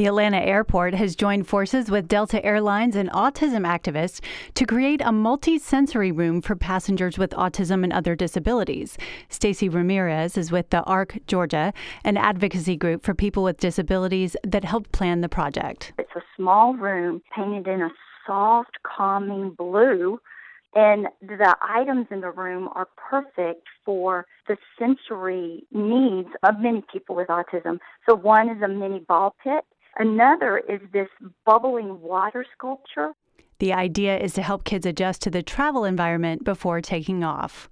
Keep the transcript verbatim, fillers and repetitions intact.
The Atlanta airport has joined forces with Delta Airlines and autism activists to create a multi-sensory room for passengers with autism and other disabilities. Stacey Ramirez is with the ARC Georgia, an advocacy group for people with disabilities that helped plan the project. It's a small room painted in a soft, calming blue, and the items in the room are perfect for the sensory needs of many people with autism. So one is a mini ball pit. Another is this bubbling water sculpture. The idea is to help kids adjust to the travel environment before taking off.